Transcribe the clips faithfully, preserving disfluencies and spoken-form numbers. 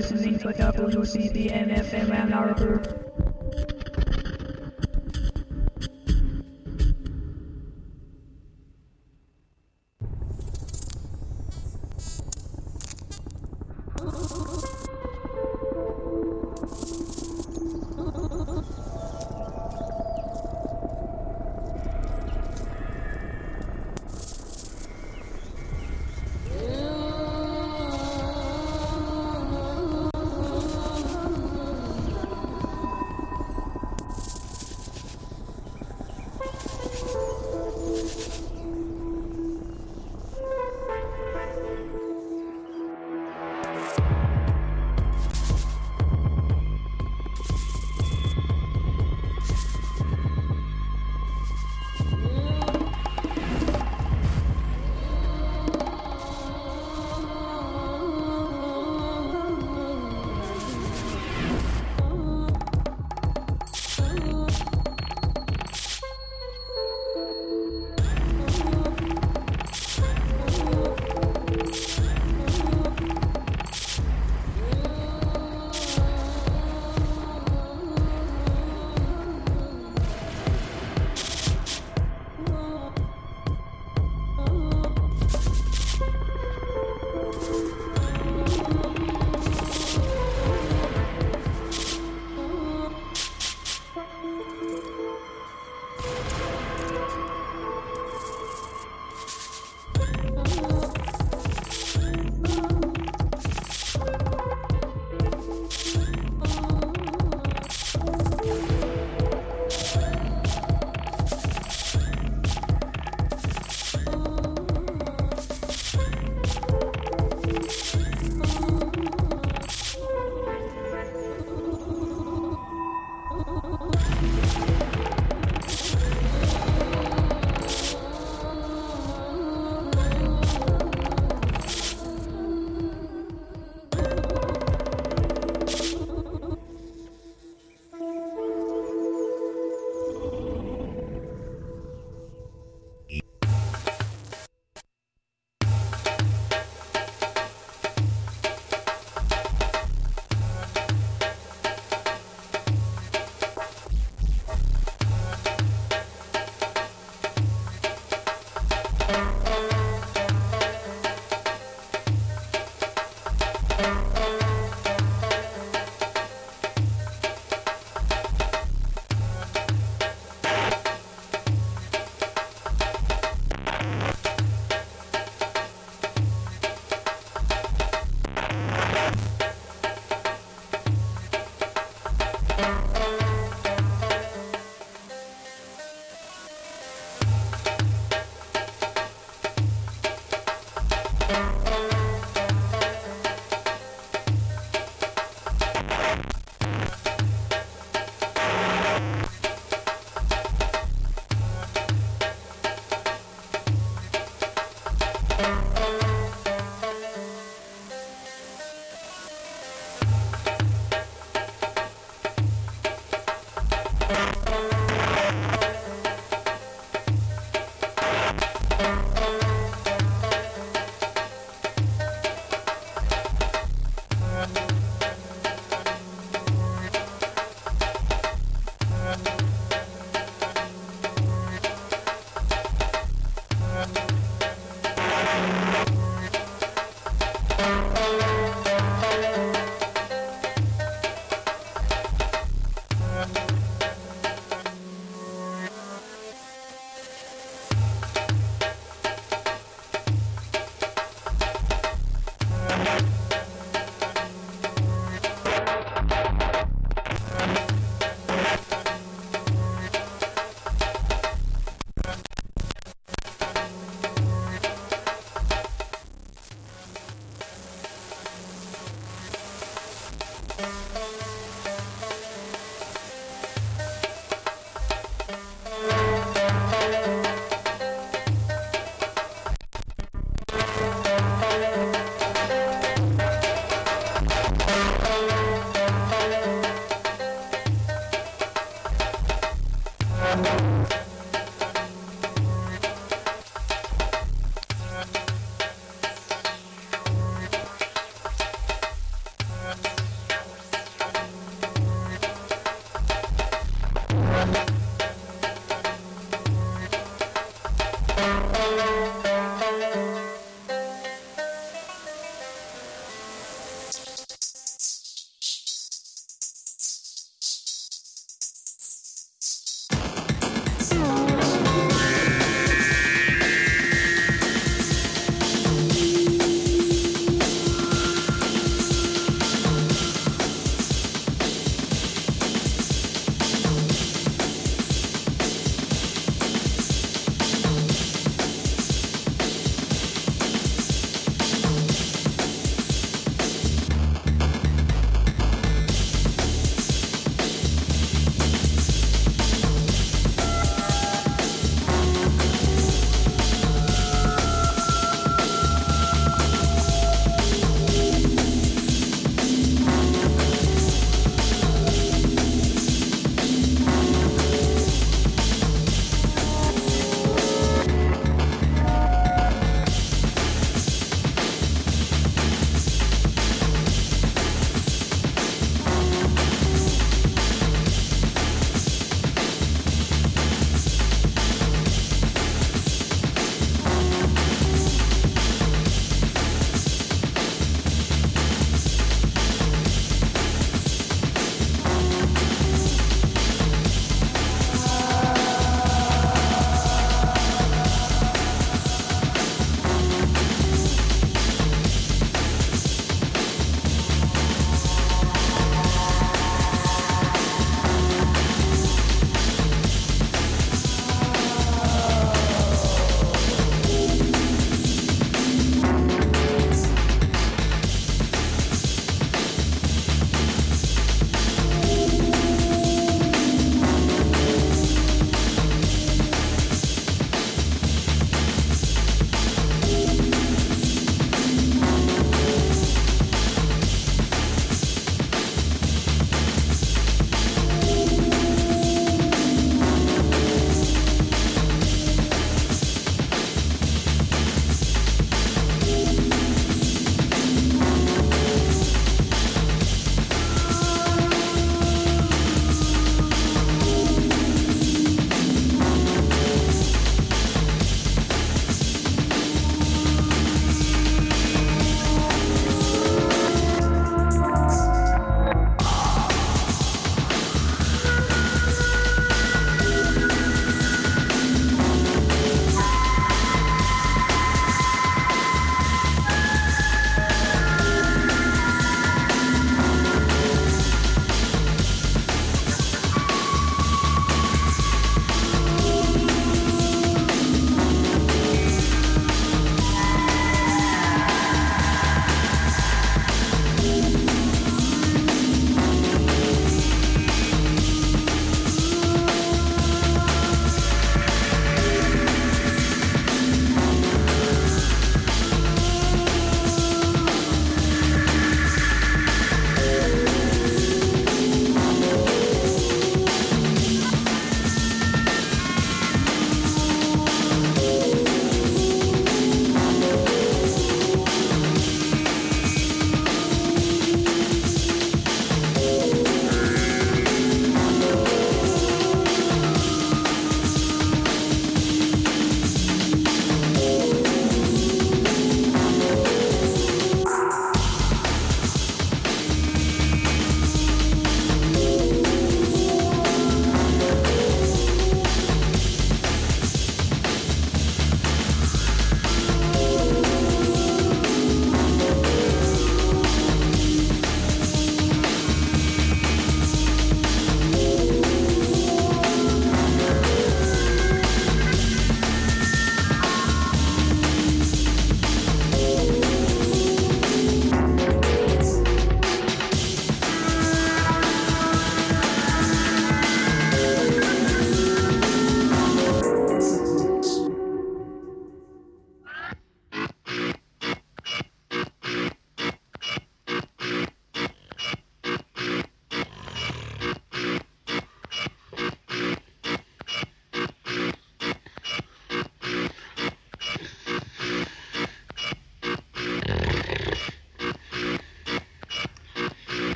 listening to W C B N F M Ann Arbor.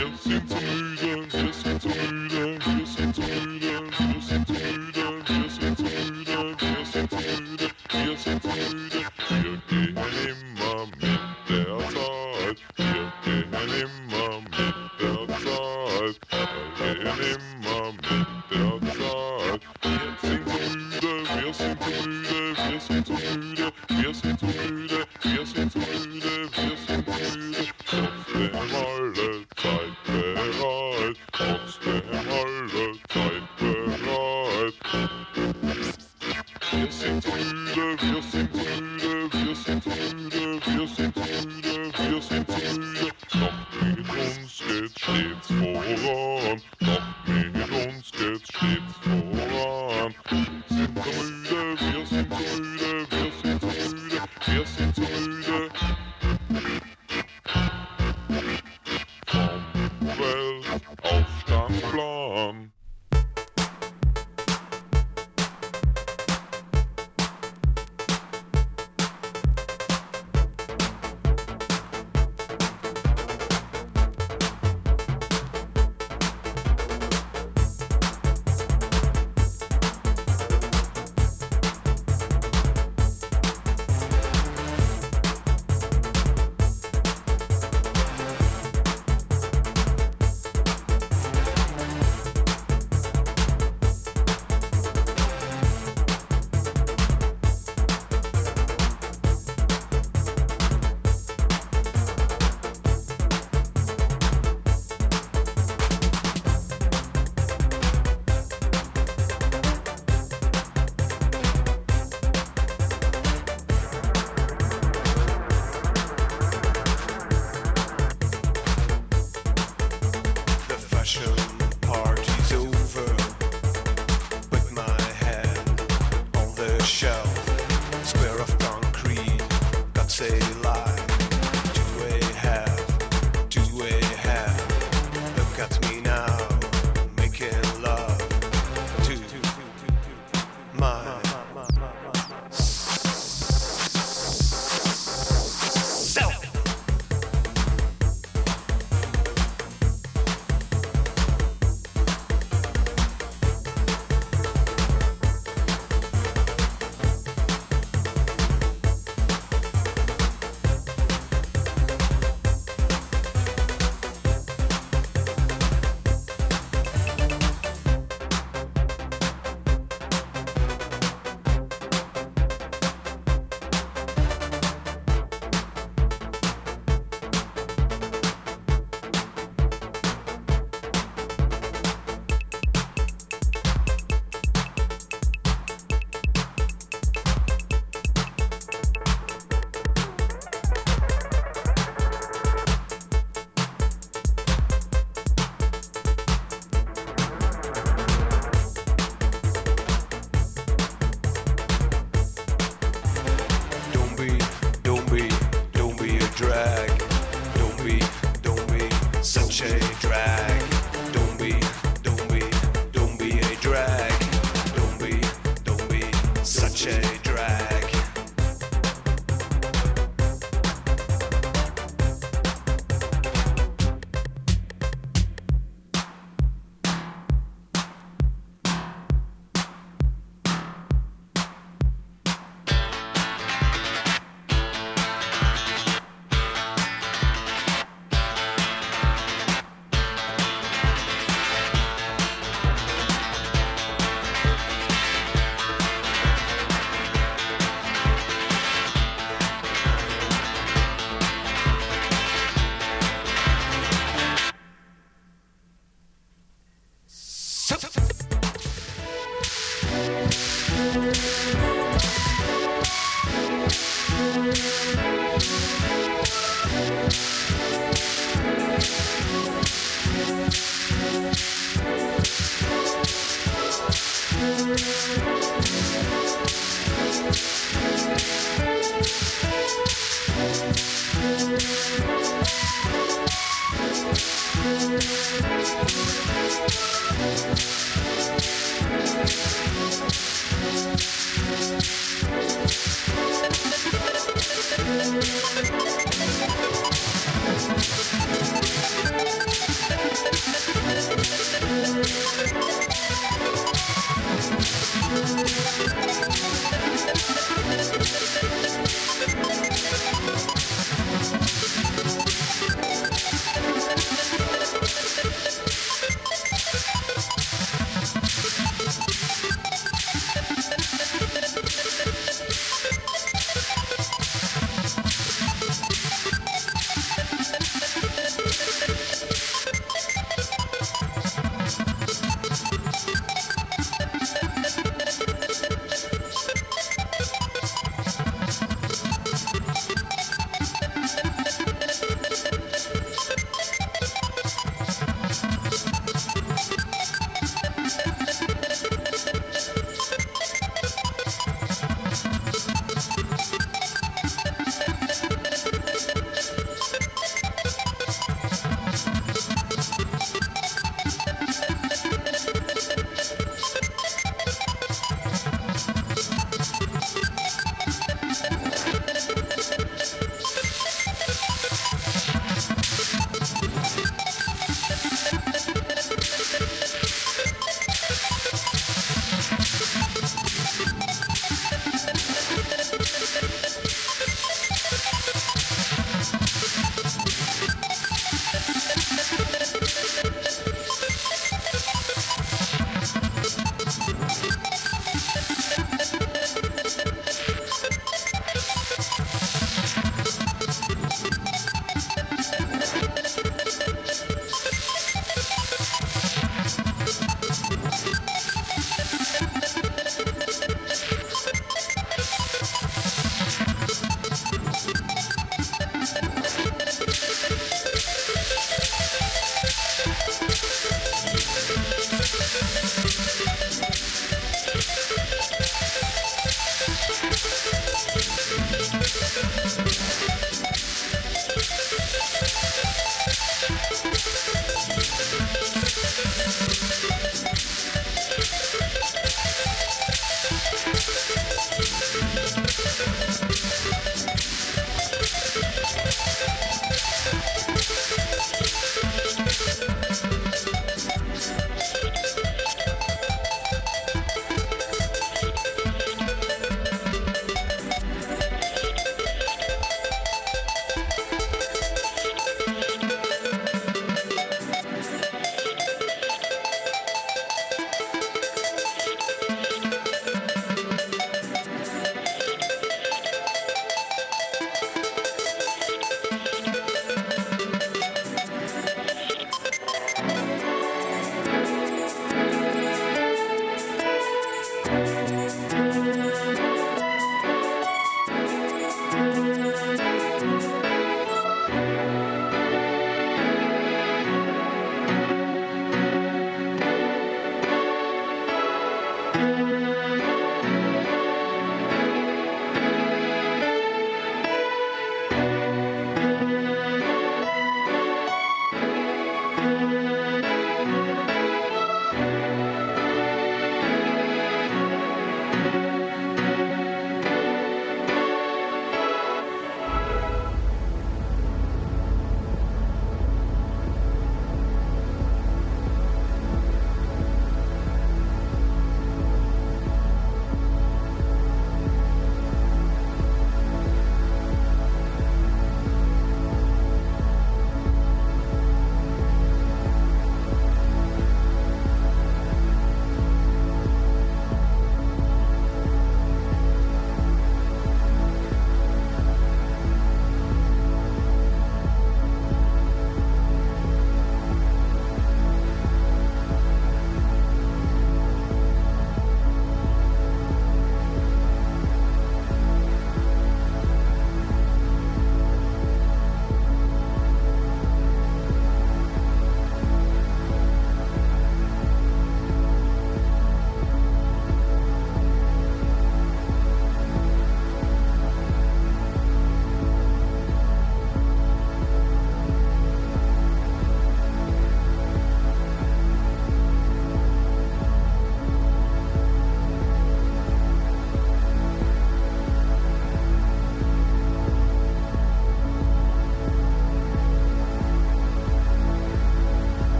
Wir sind zu müde, wir sind zu müde, wir sind zu müde, wir sind zu müde, wir sind zu müde, wir sind zu müde, wir sind zu müde. Wir gehen immer mit der Zeit, wir gehen immer mit der Zeit, wir gehen immer mit der Zeit. Wir sind zu müde, wir sind zu müde, wir sind zu müde, wir sind zu müde, wir sind zu müde, wir sind zu müde. Trotzdem alle Zeit bereit, trotzdem alle Zeit bereit. Wir sind zu müde, wir sind zu müde, wir sind zu müde, wir sind zu müde, wir sind zu müde. Doch mit uns geht stets voran, doch mit uns geht stets voran. Wir sind zu müde, wir sind zu müde, wir sind zu müde, wir sind zu müde. Vom Weltaufstandsplan.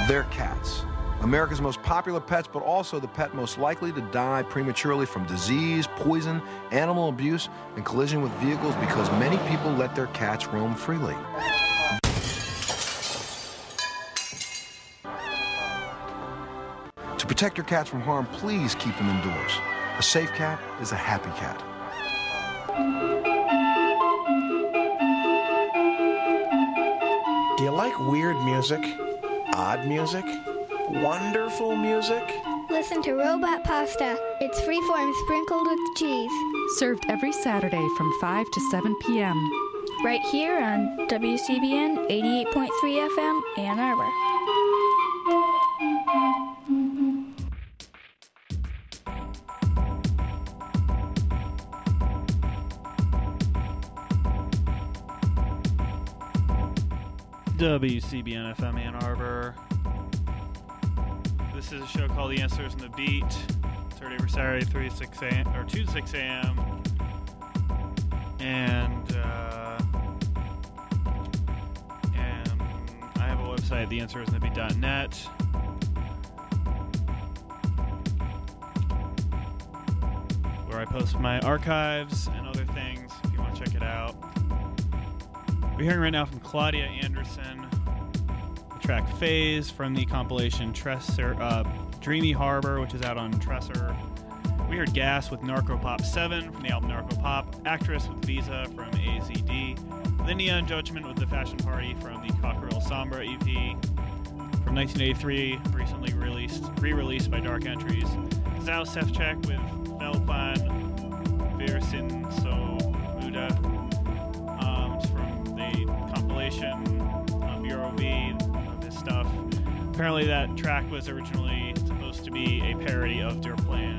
They're cats. America's most popular pets, but also the pet most likely to die prematurely from disease, poison, animal abuse, and collision with vehicles because many people let their cats roam freely. To protect your cats from harm, please keep them indoors. A safe cat is a happy cat. Do you like weird music? Odd music? Wonderful music? Listen to Robot Pasta. It's freeform sprinkled with cheese. Served every Saturday from five to seven p.m. Right here on W C B N eighty-eight point three F M, Ann Arbor. W C B N F M Ann Arbor. This is a show called The Answers and the Beat. It's heard every Saturday, three to six a.m. or two to six a.m. And uh, and I have a website, the answers and the beat dot net. Where I post my archives and other things if you want to check it out. We're hearing right now from Claudia Anderson, the track Phase from the compilation Tresser, uh, Dreamy Harbor, which is out on Tresser. We heard Gas with Narco Pop seven from the album Narco Pop, Actress with Visa from A Z D, Linnea Judgment with The Fashion Party from the Cockerel Sombra E P from nineteen eighty-three, recently released, re-released by Dark Entries, Zao Sefcek with Velplan, Virsin So Muda, um, it's from the compilation on Bureau V of this stuff. Apparently that track was originally supposed to be a parody of Der Plan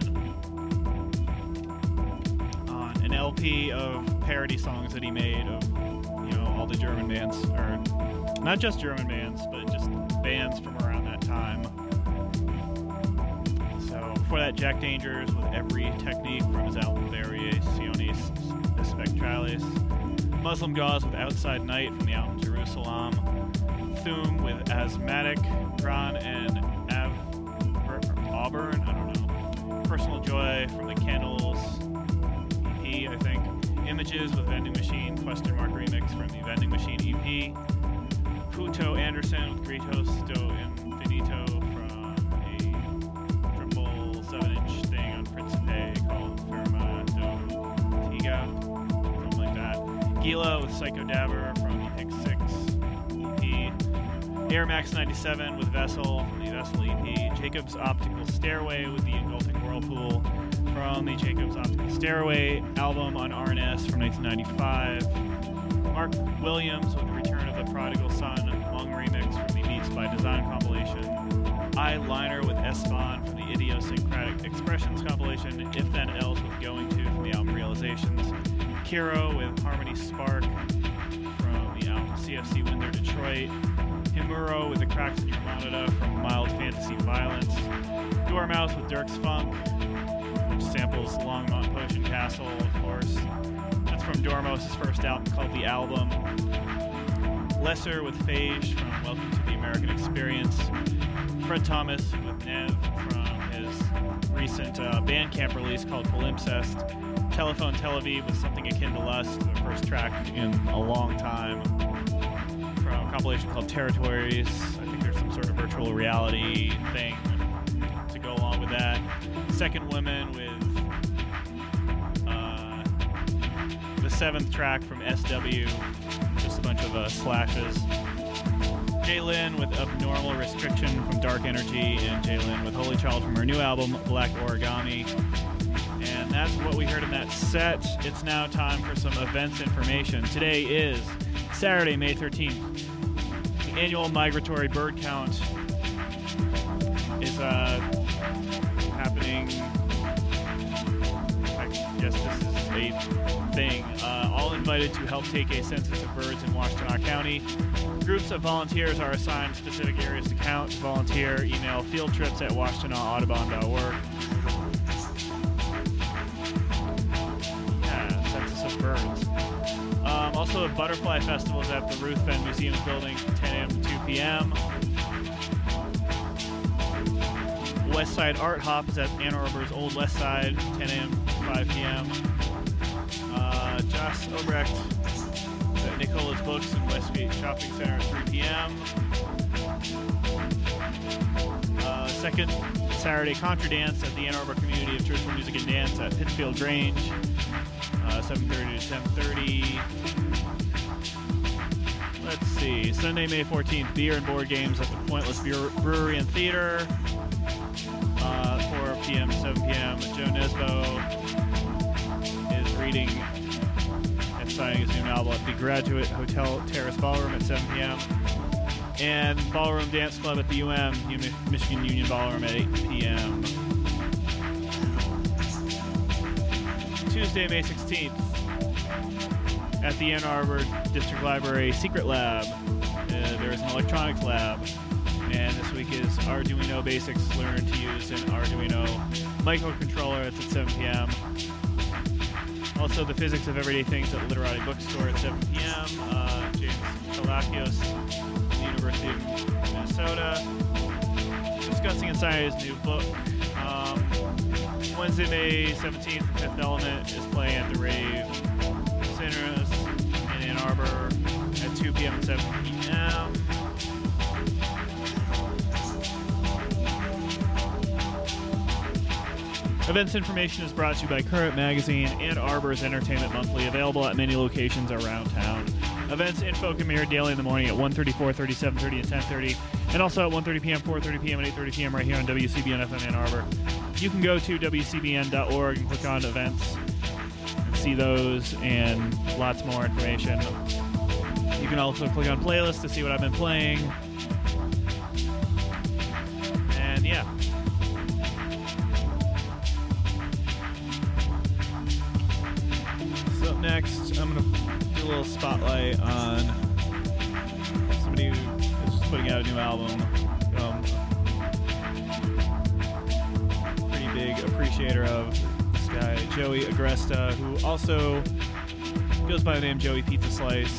on an L P of parody songs that he made of, you know, all the German bands, or not just German bands, but just bands from around that time. So before that, Jack Dangers with Every Technique from his album Variaciones Spectrales, Muslim Gauze with Outside Night from the album Jerusalem, Thum with Asthmatic, Gran and Av Auburn, I don't know, Personal Joy from the Candles E P, I think, Images with Vending Machine, question mark remix from the Vending Machine E P, Puto Anderson with Gritos do Infinito from a triple seven inch thing on Principe called Firma do Tiga, something like that. Gila with Psycho Dabber from the Hicks six E P. Air Max ninety-seven with Vessel from the Vessel E P. Jacob's Optical Stairway with the Engulfing Whirlpool from the Jacob's Optical Stairway album on R N S from nineteen ninety-five. Mark Williams with the Return of the Prodigal Son, Hmong remix from the Beats by Design compilation. Eyeliner with Espan from the Idiosyncratic Expressions compilation. If Then Else with Going To from the album Realizations. Kiro with Harmony Spark from the album C F C Windsor Detroit. Himuro with The Cracks in Your Monitor from Mild Fantasy Violence. Dormouse with Dirk's Funk, which samples Longmont Potion Castle, of course. That's from Dormouse's first album called The Album. Lesser with Phage from Welcome to the American Experience. Fred Thomas with Nev from his recent uh, Bandcamp release called Palimpsest. Telephone Tel Aviv with Something Akin to Lust, the first track in a long time, from a compilation called Territories. I think there's some sort of virtual reality thing to go along with that. Second Women with uh, the seventh track from S W, just a bunch of uh, slashes. Jaylin with Abnormal Restriction from Dark Energy, and Jaylin with Holy Child from her new album, Black Origami. And that's what we heard in that set. It's now time for some events information. Today is Saturday, May thirteenth. The annual migratory bird count is uh, happening. I guess this is a thing. Uh, all invited to help take a census of birds in Washtenaw County. Groups of volunteers are assigned specific areas to count. Volunteer, email fieldtrips at washtenaw audubon dot org. Birds. Um, also, the Butterfly Festival is at the Ruth Fenn Museum's building from ten a.m. to two p.m. West Side Art Hop is at Ann Arbor's Old West Side, ten a.m. to five p.m. Uh, Joss Obrecht at Nicola's Books in Westgate Shopping Center at three p.m. Uh, second Saturday Contra Dance at the Ann Arbor Community of Churchwell Music and Dance at Pittsfield Grange, uh, seven thirty to ten thirty. Let's see. Sunday, May fourteenth, beer and board games at the Pointless Beer Brewery and Theater, uh, four p.m. to seven p.m. Joe Nesbo is reading and signing his new novel at the Graduate Hotel Terrace Ballroom at seven p.m. and Ballroom Dance Club at the U M, Michigan Union Ballroom at eight p.m. Tuesday, May sixteenth, at the Ann Arbor District Library Secret Lab. Uh, there is an electronics lab, and this week is Arduino Basics Learn to Use an Arduino Microcontroller. It's at seven p.m. Also, the Physics of Everyday Things at Literati Bookstore at seven p.m. Uh, James Kalakios, University of Minnesota, discussing inside his new book. Um, Wednesday, May seventeenth, Fifth Element is playing at the Rave Cinemas in Ann Arbor at two p.m. and seven p.m. Events information is brought to you by Current Magazine and Arbor's Entertainment Monthly, available at many locations around town. Events info can be heard daily in the morning at one thirty, four thirty, seven thirty, and ten thirty, and also at one thirty p.m., four thirty p.m., and eight thirty p.m. right here on W C B N F M Ann Arbor. You can go to W C B N dot org and click on events and see those and lots more information. You can also click on playlists to see what I've been playing. And yeah. So up next, I'm going to do a little spotlight on somebody who is just putting out a new album. Um, pretty big appreciator of this guy, Joey Agresta, who also goes by the name Joey Pizza Slice.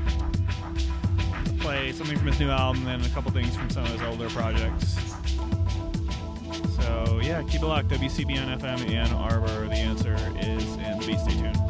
Play something from his new album and a couple things from some of his older projects. So yeah, keep it locked. W C B N F M Ann Arbor. The answer is, and please stay tuned.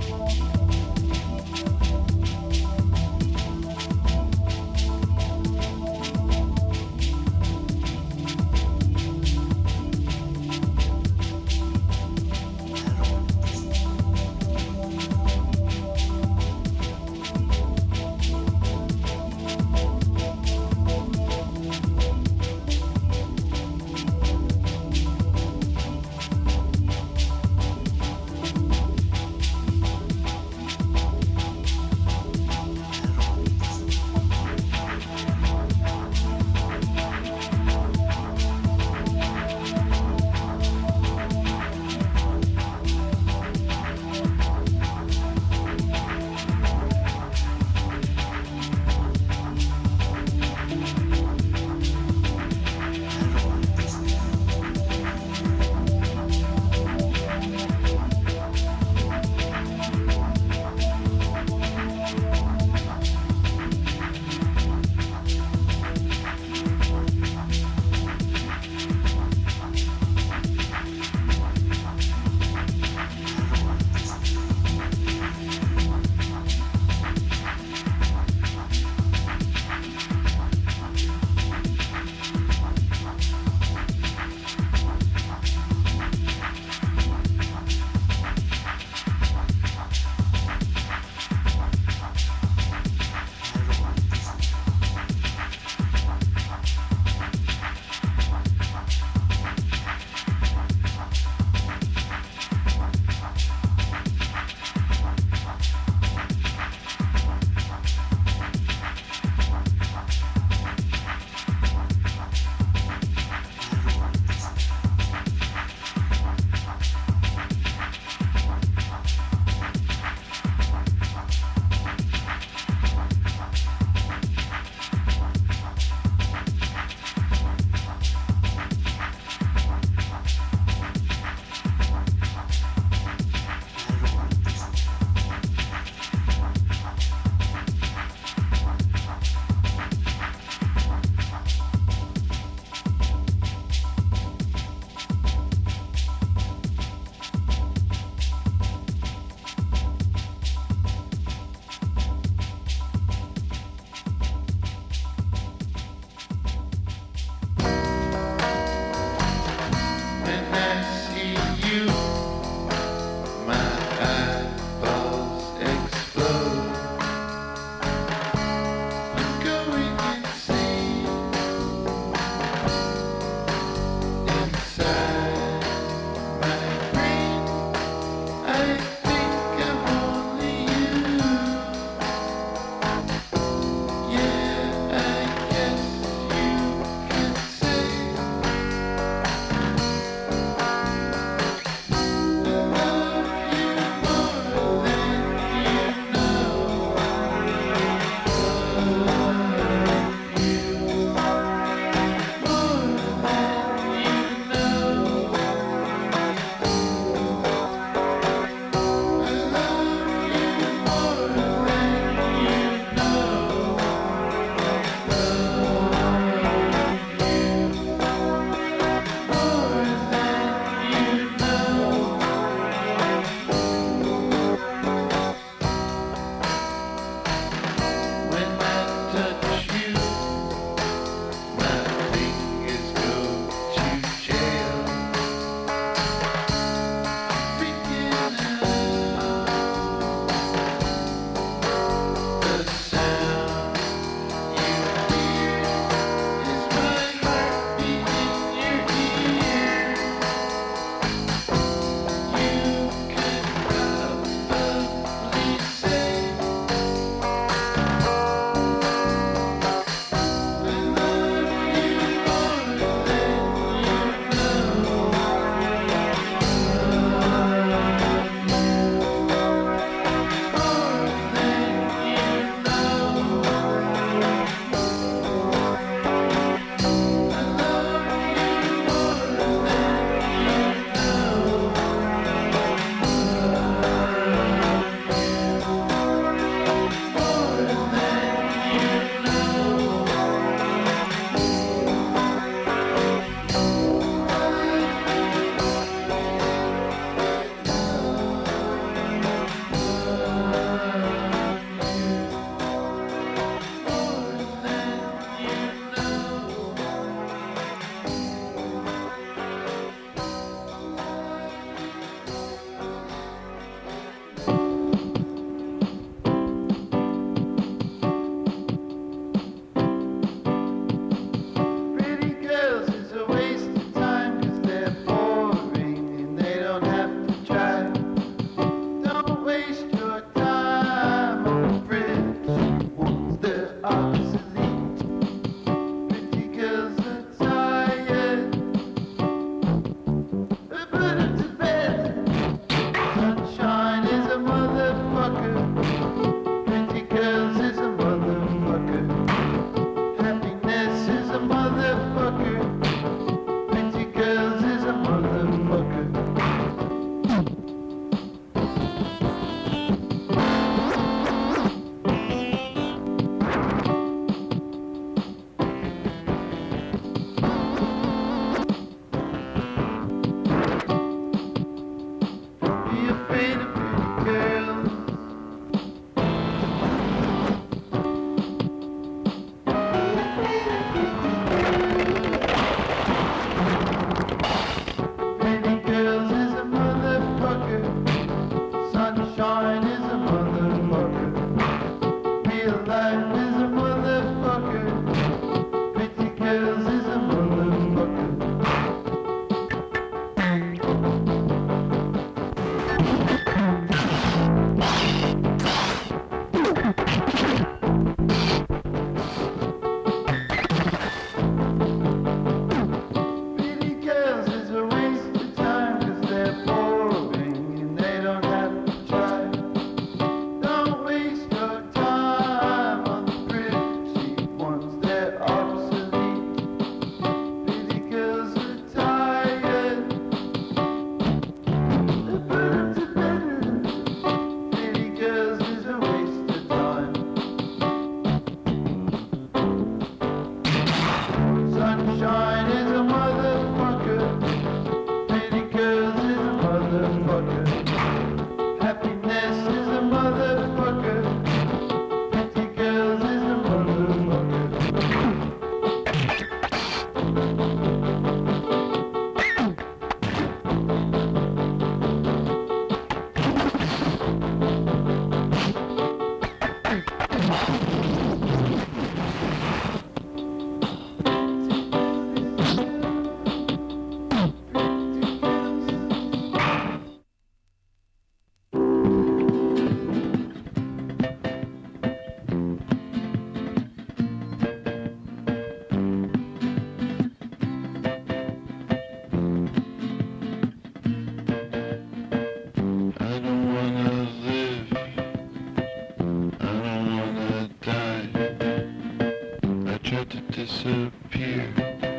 tried to disappear,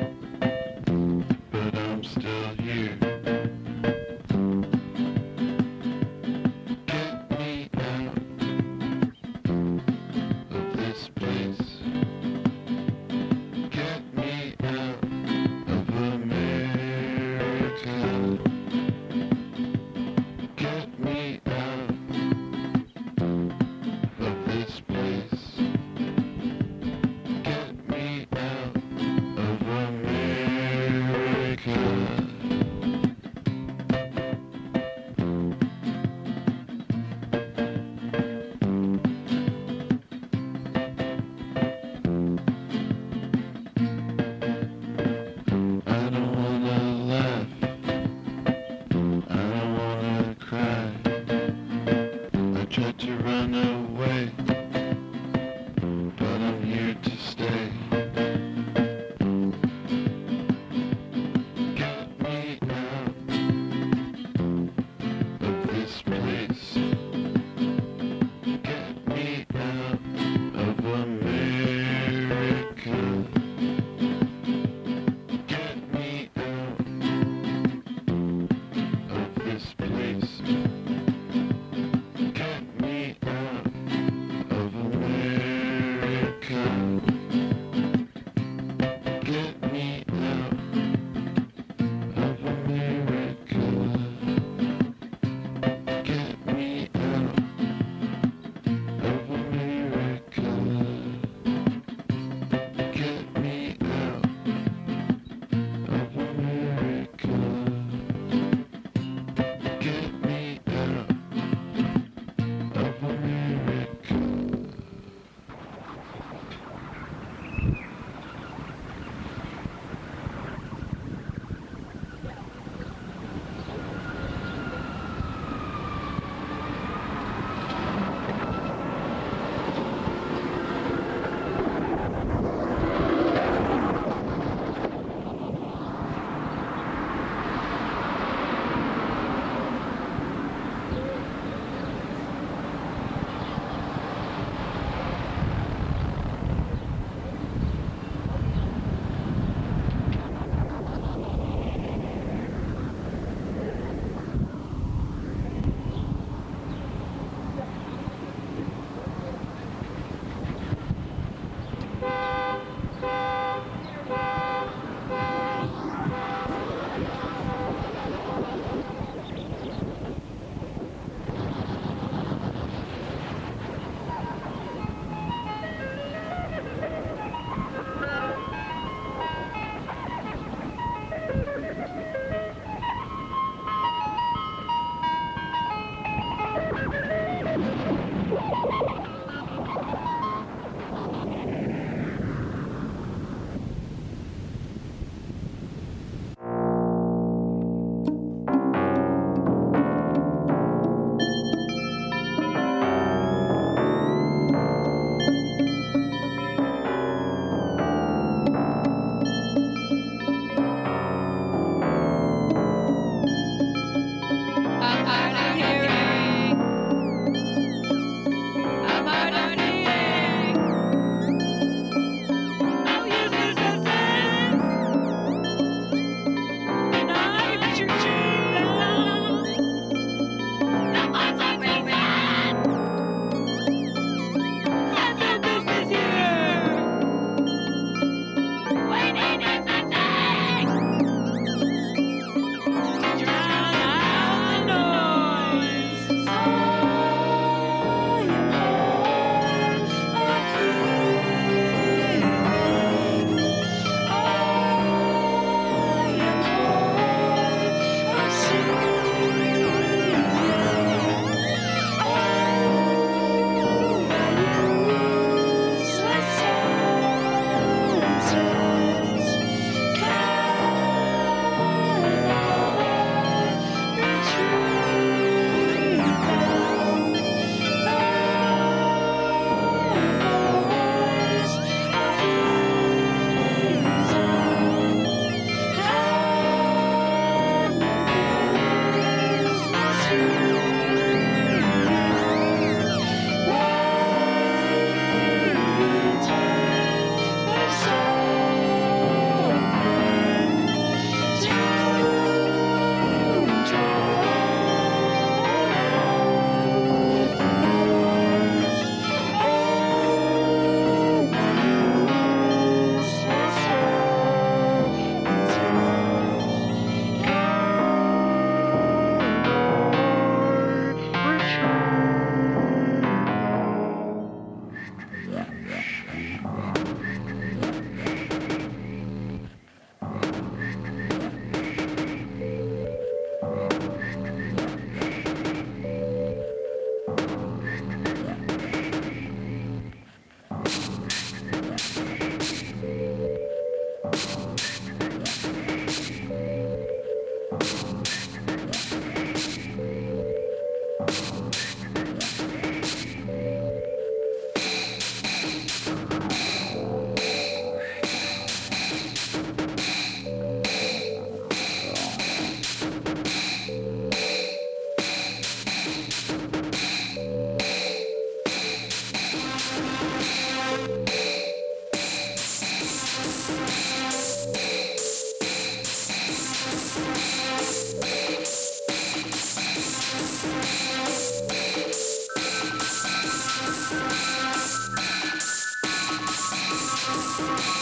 but I'm still here. Get me out of this place. Get me out of America. Get me out of this place. Get me out of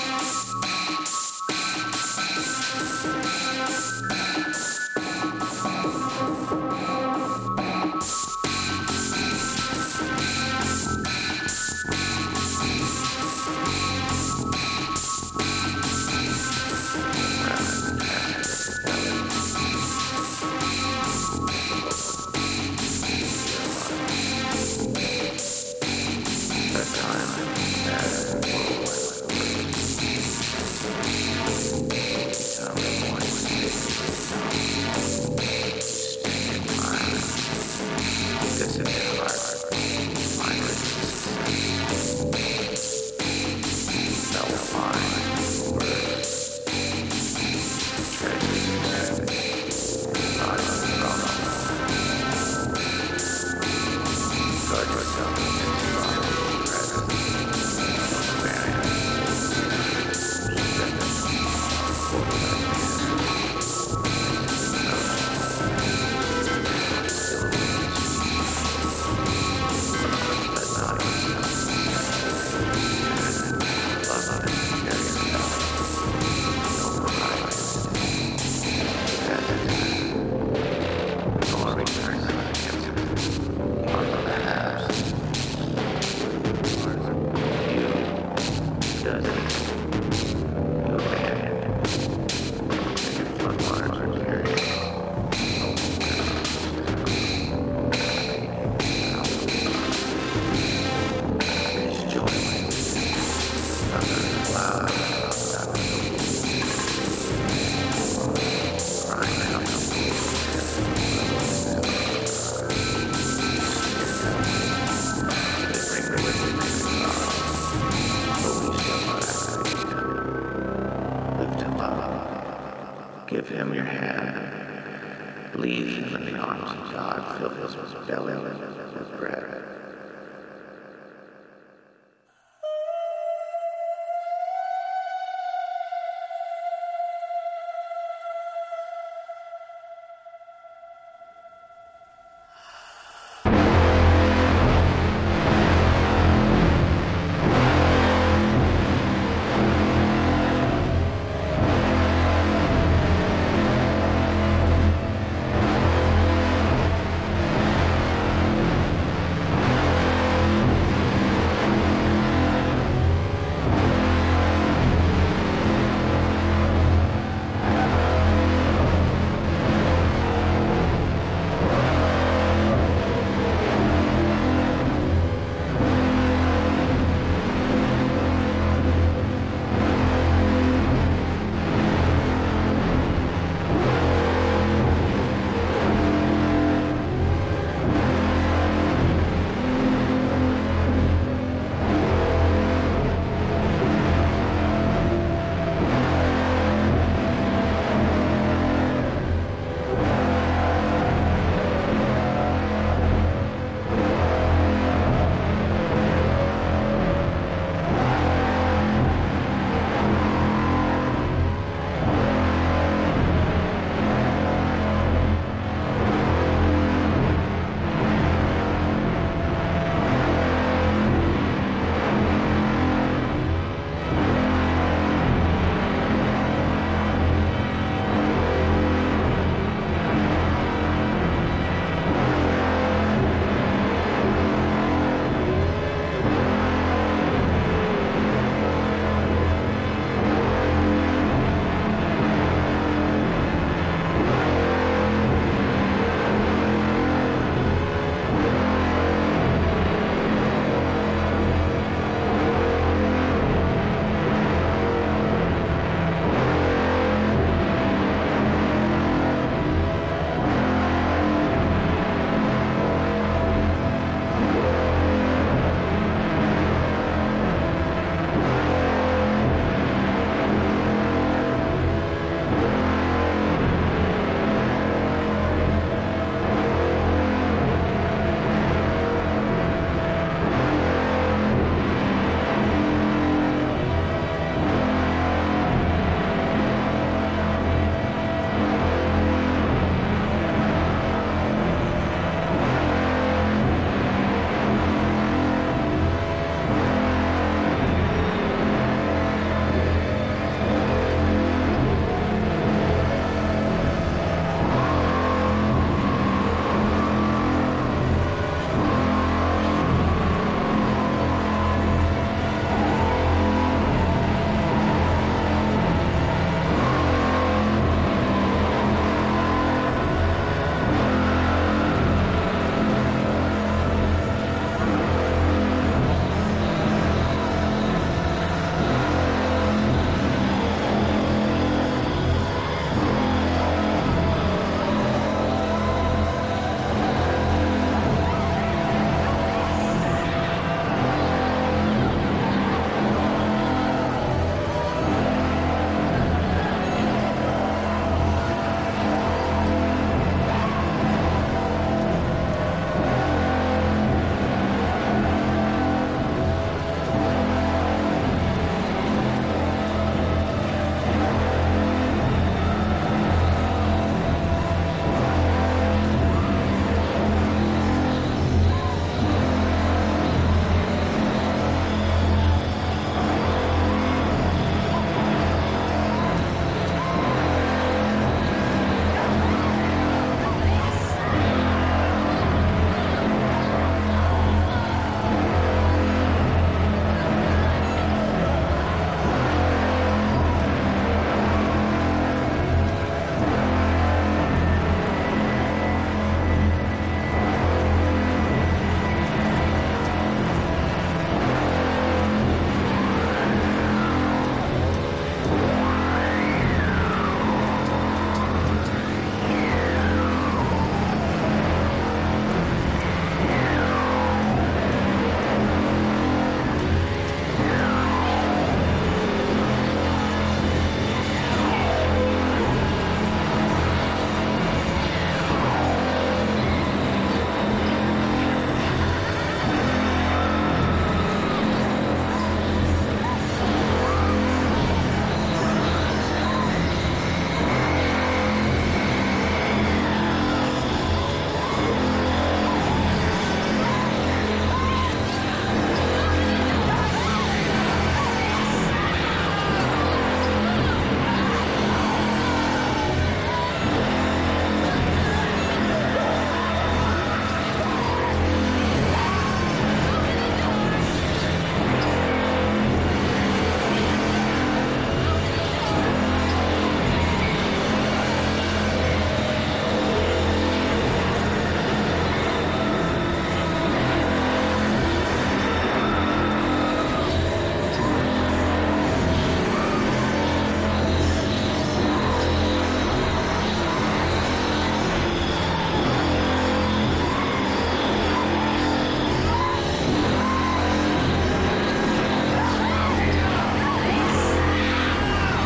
Give him your hand. Leave him in the arms of God. Fill his belly